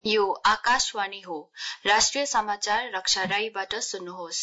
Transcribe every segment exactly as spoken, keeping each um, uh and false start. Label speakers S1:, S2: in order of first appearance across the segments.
S1: यो आकाशवाणी हो। राष्ट्रिय समाचार रक्षा राईबाट सुन्नुहोस्।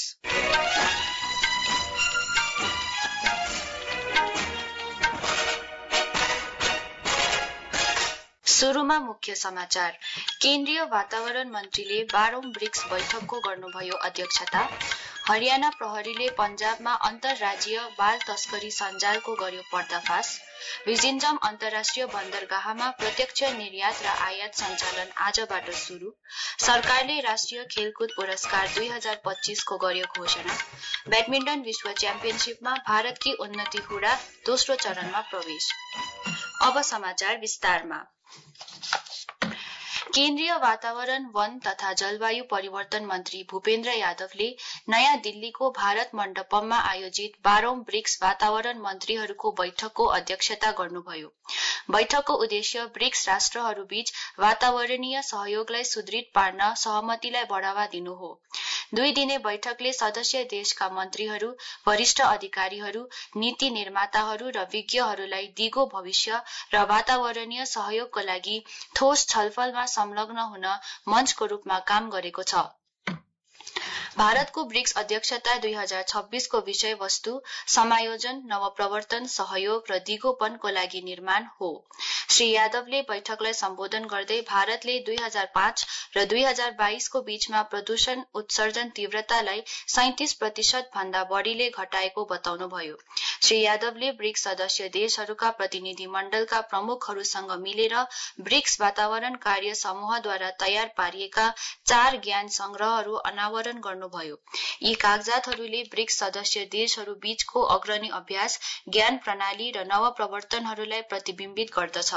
S1: सुरुमा मुख्य समाचार। केन्द्रीय वातावरण मन्त्रीले बाह्रौं ब्रिक्स बैठकको गर्नुभयो अध्यक्षता। हरियाणा प्रहरीले पंजाबमा अन्तर्राज्यीय बाल तस्करी सञ्जालको गर्यो पर्दाफाश। विजिन्जम अन्तर्राष्ट्रिय बन्दरगाहमा प्रत्यक्ष निर्यात र आयात सञ्चालन आजबाट शुरू। सरकारले राष्ट्रिय खेलकुद पुरस्कार दुई हजार पच्चीस को गर्यो घोषणा। ब्याडमिन्टन विश्व च्याम्पियनशीपमा भारतकी उन्नति हुडा दोस्रो चरणमा प्रवेश। अब समाचार विस्तारमा। केन्द्रीय वातावरण वन तथा जलवायु परिवर्तन मन्त्री भूपेन्द्र यादवले नयाँ दिल्लीको भारत मण्डपममा आयोजित बाह्रौं ब्रिक्स वातावरण मन्त्रीहरूको बैठकको अध्यक्षता गर्नुभयो। बैठकको उद्देश्य ब्रिक्स राष्ट्रहरूबीच वातावरणीय सहयोगलाई सुदृढ पार्न सहमतिलाई बढ़ावा दिनु हो। दुई दिने बैठकले सदस्य देशका मन्त्रीहरू, वरिष्ठ अधिकारीहरू, नीति निर्माताहरू र विज्ञहरूलाई दिगो भविष्य र वातावरणीय सहयोगको लागि ठोस छलफलमा संलग्न हुन मञ्चको रूपमा काम गरेको छ। भारतको ब्रिक्स अध्यक्षता दुई हजार छब्बीस को विषय वस्तु समायोजन, नवप्रवर्तन, सहयोग र दिगोपनको लागि निर्माण हो। श्री यादवले बैठकलाई सम्बोधन गर्दै भारतले दुई हजार पाँच र दुई हजार बाइस को बीचमा प्रदूषण उत्सर्जन तीव्रतालाई सैंतीस प्रतिशत भन्दा बढ़ीले घटाएको बताउनुभयो। श्री यादवले ब्रिक्स सदस्य देशहरूका प्रतिनिधि मण्डलका प्रमुखहरूसँग मिलेर ब्रिक्स वातावरण कार्य समूहद्वारा तयार पारिएका चार ज्ञान संग्रहहरू अनावरण गर्नुभयो। यी कागजातहरूले ब्रिक्स सदस्य देशहरू बीचको अग्रणी अभ्यास, ज्ञान प्रणाली र नवप्रवर्तनहरूलाई प्रतिबिम्बित गर्दछ।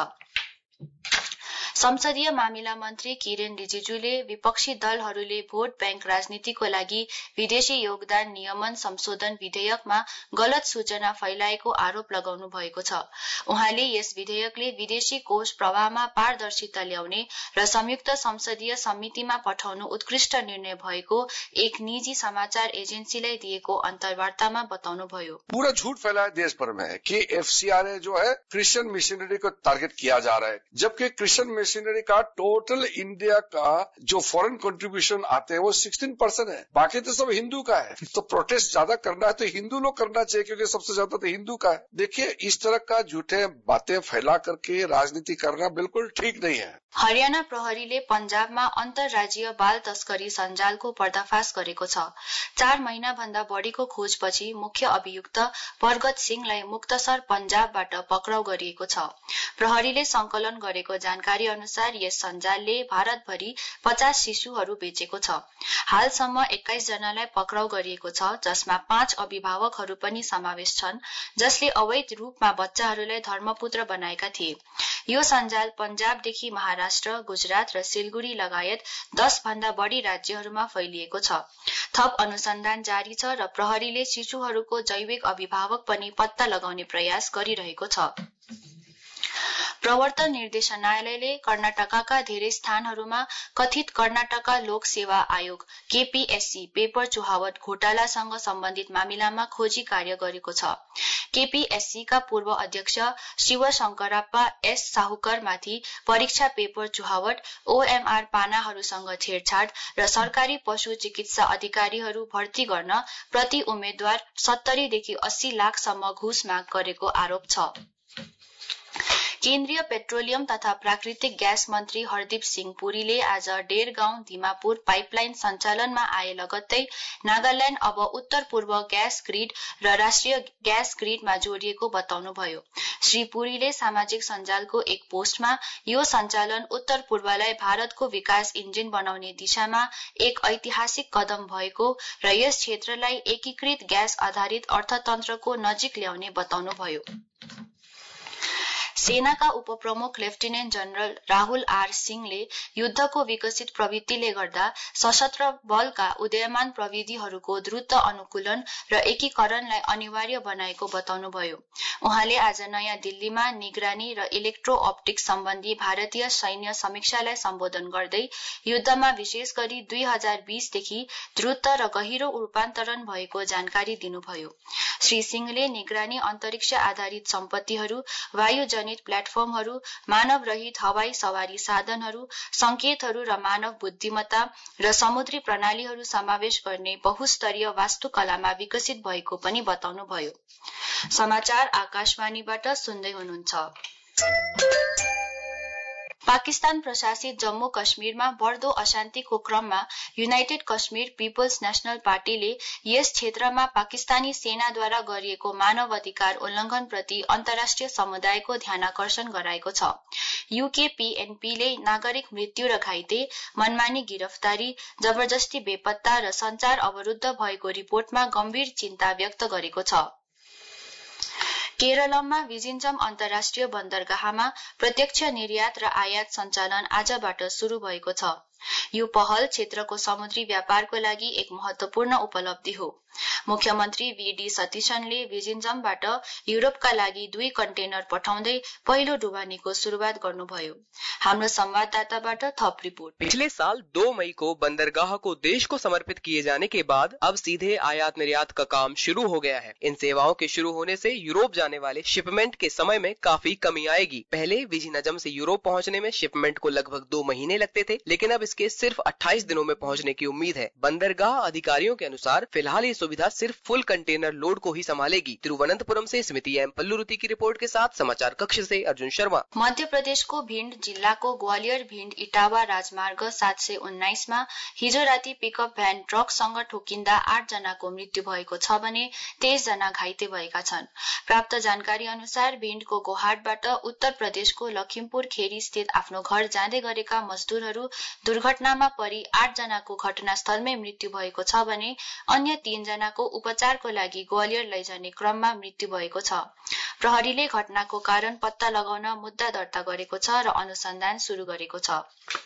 S1: संसदीय मामिला मन्त्री किरेन रिजिजुले विपक्षी दलहरूले भोट बैंक राजनीतिको लागि विदेशी योगदान नियमन संशोधन विधेयकमा गलत सूचना फैलाएको आरोप लगाउनु भएको छ। उहाँले यस विधेयकले विदेशी कोष प्रवाहमा पारदर्शिता ल्याउने र संयुक्त संसदीय समितिमा पठाउनु उत्कृष्ट निर्णय भएको एक निजी समाचार एजेन्सीलाई दिएको अन्तर्वार्तामा बताउनुभयो।
S2: पूरा झूठ फैलाया देश भर में कि एफसीआरए जो है क्रिश्चियन मिशनरी को टारगेट किया जा रहा है, जबकि क्रिश्चियन मिशनरी का टोटल इंडिया का जो फॉरेन कंट्रीब्यूशन आते हैं वो सोलह परसेंट है, बाकी तो सब हिंदू का है। तो प्रोटेस्ट ज्यादा करना है तो हिंदू लोग करना चाहिए, क्योंकि सबसे ज्यादा तो हिंदू का है। देखिए, इस तरह का झूठे बातें फैला करके राजनीति करना बिल्कुल ठीक नहीं है।
S1: हरियाणा प्रहरीले पंजाबमा अन्तर्राज्यीय बाल तस्करी सञ्जालको पर्दाफाश गरेको छ। चार महिना भन्दा बढ़ीको खोजपछि मुख्य अभियुक्त परगत सिंहलाई मुक्तसर पंजाबबाट पक्राउ गरिएको छ। प्रहरीले संकलन गरेको जानकारी अनुसार यस सञ्जालले भारतभरि पचास शिशुहरू बेचेको छ। हालसम्म एक्काइस जनालाई पक्राउ गरिएको छ, जसमा पाँच अभिभावकहरू पनि समावेश छन्, जसले अवैध रूपमा बच्चाहरूलाई धर्मपुत्र बनाएका थिए। यो सञ्जाल पंजाबदेखि महाराष्ट्र, गुजरात र सिलगुडी लगायत दस भन्दा बढ़ी राज्यहरूमा फैलिएको छ। थप अनुसन्धान जारी छ र प्रहरीले शिशुहरूको जैविक अभिभावक पनि पत्ता लगाउने प्रयास गरिरहेको छ। प्रवर्तन निर्देशनालयले कर्नाटकका धेरै स्थानहरूमा कथित कर्नाटक लोक सेवा आयोग केपीएससी पेपर चुहावट घोटालासँग सम्बन्धित मामिलामा खोजी कार्य गरेको छ। केपीएससी का पूर्व अध्यक्ष शिवशंकरप्पा एस साहुकरमाथि परीक्षा पेपर चुहावट, ओएमआर पानाहरूसँग छेडछाड र सरकारी पशु चिकित्सा अधिकारीहरू भर्ती गर्न प्रति उम्मेद्वार सत्तरी देखि अस्सी लाखसम्म घुस माग गरेको आरोप छ। केन्द्रीय पेट्रोलियम तथा प्राकृतिक ग्यास मन्त्री हरदीप सिंह पुरीले आज डेरगाउँ दिमापुर पाइपलाइन सञ्चालनमा आए लगत्तै नागाल्याण्ड अब उत्तर पूर्व ग्यास ग्रिड र राष्ट्रिय ग्यास ग्रिडमा जोडिएको बताउनुभयो। श्री पुरीले सामाजिक सञ्जालको एक पोस्टमा यो सञ्चालन उत्तर पूर्वलाई भारतको विकास इन्जिन बनाउने दिशामा एक ऐतिहासिक कदम भएको र यस क्षेत्रलाई एकीकृत ग्यास आधारित अर्थतन्त्रको नजिक ल्याउने बताउनुभयो। सेनाका उपप्रमुख लेफ्टिनेन्ट जनरल राहुल आर सिंहले युद्धको विकसित प्रवृत्तिले गर्दा सशस्त्र बलका उदयमान प्रविधिहरूको द्रुत अनुकूलन र एकीकरणलाई अनिवार्य बनाएको बताउनुभयो। उहाँले आज नयाँ दिल्लीमा निगरानी र इलेक्ट्रो अप्टिक्स सम्बन्धी भारतीय सैन्य समीक्षालाई सम्बोधन गर्दै युद्धमा विशेष गरी दुई हजार बीस देखि द्रुत र गहिरो रूपान्तरण भएको जानकारी दिनुभयो। श्री सिंहले निगरानी अन्तरिक्ष आधारित सम्पत्तिहरू, वायुजन्य समेत प्लेटफर्महरू, मानव रहित हवाई सवारी साधनहरू, संकेतहरू र मानव बुद्धिमत्ता र समुद्री प्रणालीहरू समावेश गर्ने बहुस्तरीय वास्तुकलामा विकसित भएको पनि बताउनुभयो। समाचार आकाशवाणीबाट सुन्दै हुनुहुन्छ। पाकिस्तान प्रशासित जम्मू कश्मीरमा बढ़दो अशान्तिको क्रममा युनाइटेड कश्मीर पीपल्स नेशनल पार्टीले यस क्षेत्रमा पाकिस्तानी सेनाद्वारा गरिएको मानव अधिकार उल्लंघनप्रति अन्तर्राष्ट्रिय समुदायको ध्यानाकर्षण गराएको छ। यूकेपीएनपीले नागरिक मृत्यु र घाइते, मनमानी गिरफ्तारी, जबरजस्ती बेपत्ता र संचार अवरुद्ध भएको रिपोर्टमा गम्भीर चिन्ता व्यक्त गरेको छ। केरलमा विजिन्जम अन्तर्राष्ट्रिय बन्दरगाहमा प्रत्यक्ष निर्यात र आयात सञ्चालन आजबाट शुरू भएको छ। यो पहल क्षेत्रको समुद्री व्यापारको लागि एक महत्वपूर्ण उपलब्धि हो। मुख्यमन्त्री वीडी सतीशनले विजिन्जमबाट युरोपका लागि दुई कन्टेनर पठाउँदै पहिलो डुबानीको शुरूआत गर्नुभयो। हाम्रो संवाददाताबाट थप रिपोर्ट।
S3: पिछले साल दो मई को बंदरगाह को देश को समर्पित किए जाने के बाद अब सीधे आयात निर्यात का काम शुरू हो गया है। इन सेवाओं के शुरू होने से यूरोप जाने वाले शिपमेंट के समय में काफी कमी आएगी। पहले विजिनजम से यूरोप पहुंचने में शिपमेंट को लगभग दो महीने लगते थे, लेकिन अब इसके सिर्फ अट्ठाईस दिनों में पहुंचने की उम्मीद है। बंदरगाह अधिकारियों के अनुसार फिलहाल ये सुविधा सिर्फ फुल कंटेनर लोड को ही संभालेगी। तिरुवनंतपुरम से स्मृति एम पल्लुरुति की रिपोर्ट के साथ समाचार कक्ष से अर्जुन शर्मा।
S1: मध्य प्रदेशको भिण्ड जिल्लाको ग्वालियर भिण्ड इटावा राजमार्ग सात सय उन्नाइसमा हिजो राति पिकअप भ्यान ट्रकसँग ठोकिँदा आठ जनाको मृत्यु भएको छ भने तेइस जना घाइते भएका छन्। प्राप्त जानकारी अनुसार भिण्डको गोहाटबाट उत्तर प्रदेशको लखिमपुर खेरी स्थित आफ्नो घर जाँदै गरेका मजदूरहरू दुर्घटनामा परि आठ जनाको घटनास्थलमै मृत्यु भएको छ भने अन्य तीन जनाको उपचारको लागि ग्वालियर लैजाने क्रममा मृत्यु भएको छ। प्रहरीले घटनाको कारण पत्ता लगाउन मुद्दा दर्ता गरेको छ र अनुसन्धान शुरू गरेको छ।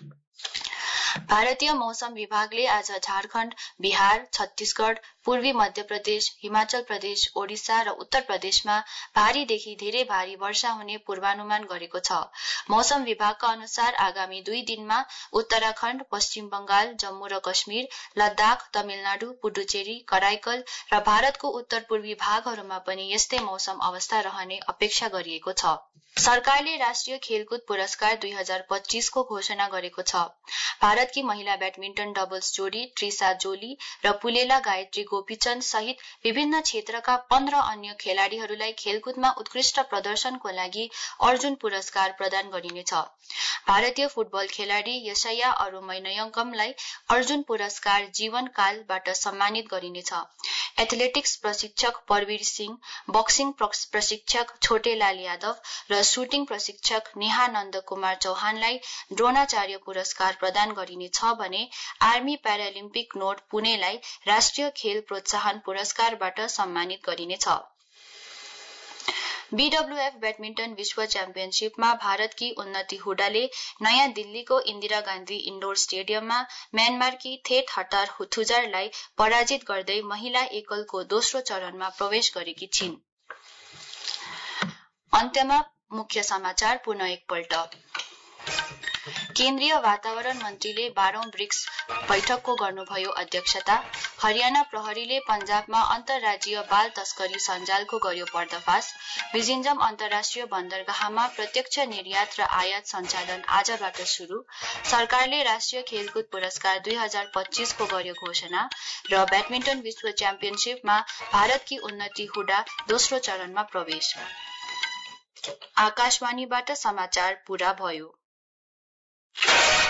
S1: भारतीय मौसम विभागले आज झारखण्ड, बिहार, छत्तीसगढ़, पूर्वी मध्य प्रदेश, हिमाचल प्रदेश, ओडिसा र उत्तर प्रदेशमा भारीदेखि धेरै भारी वर्षा हुने पूर्वानुमान गरेको छ। मौसम विभागका अनुसार आगामी दुई दिनमा उत्तराखण्ड, पश्चिम बंगाल, जम्मू र कश्मीर, लद्दाख, तमिलनाडु, पुडुचेरी, कराइकल र भारतको उत्तर पूर्वी भागहरूमा पनि यस्तै मौसम अवस्था रहने अपेक्षा गरिएको छ। सरकारले राष्ट्रिय खेलकुद पुरस्कार दुई हजार पच्चीसको घोषणा गरेको छ। भारतकी महिला ब्याडमिन्टन डबल्स जोडी ट्रिसा जोली र पुलेला गायत्री गोपीचन्द सहित विभिन्न क्षेत्रका पन्ध्र अन्य खेलाड़ीहरूलाई खेलकुदमा उत्कृष्ट प्रदर्शनको लागि अर्जुन पुरस्कार प्रदान गरिनेछ। भारतीय फुटबल खेलाड़ी यशया अरुमैनयङ्कमलाई अर्जुन पुरस्कार जीवनकालबाट सम्मानित गरिनेछ। एथलेटिक्स प्रशिक्षक परवीर सिंह, बक्सिङ प्रशिक्षक छोटेलाल यादव र शूटिङ प्रशिक्षक नेहा नन्द कुमार चौहानलाई द्रोणाचार्य पुरस्कार प्रदान गरिनेछ भने आर्मी प्यारालिम्पिक नोट पुणेलाई राष्ट्रिय खेल प्रोत्साहन पुरस्कारबाट सम्मानित गरिनेछ। बीडब्ल्यूएफ ब्याडमिन्टन विश्व च्याम्पियनशीपमा भारतकी उन्नति हुडाले नयाँ दिल्लीको इन्दिरा गान्धी इन्डोर स्टेडियममा म्यानमारकी थेट हटार हुथुजारलाई पराजित गर्दै महिला एकलको दोस्रो चरणमा प्रवेश गरेकी छिन्। अन्त्यमा मुख्य समाचार पुनः एकपल्ट। केन्द्रीय वातावरण मन्त्रीले बाह्रौं ब्रिक्स बैठकको गर्नुभयो अध्यक्षता। हरियाणा प्रहरीले पञ्जाबमा अन्तर्राज्यीय बाल तस्करी सञ्जालको गर्यो पर्दाफाश। विजिन्जम अन्तर्राष्ट्रिय बन्दरगाहमा प्रत्यक्ष निर्यात र आयात सञ्चालन आजबाट शुरू। सरकारले राष्ट्रिय खेलकुद पुरस्कार दुई हजार पच्चीसको गर्यो घोषणा र ब्याडमिन्टन विश्व च्याम्पियनशीपमा भारतकी उन्नति हुडा दोस्रो चरणमा प्रवेश। आकाशवाणीबाट समाचार पूरा भयो।